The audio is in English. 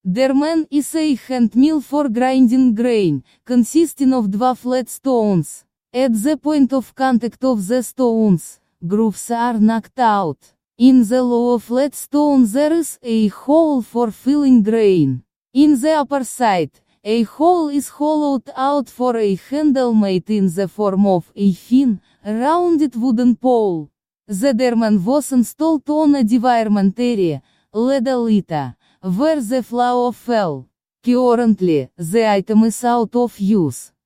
Der man is a hand mill for grinding grain, consisting of two flat stones. At the point of contact of the stones, grooves are knocked out. In the lower flat stone there is a hole for filling grain. In the upper side, a hole is hollowed out for a handle made in the form of a thin, rounded wooden pole. The derman was installed on a devirement area, Ledalita, where the flour fell. Currently, the item is out of use.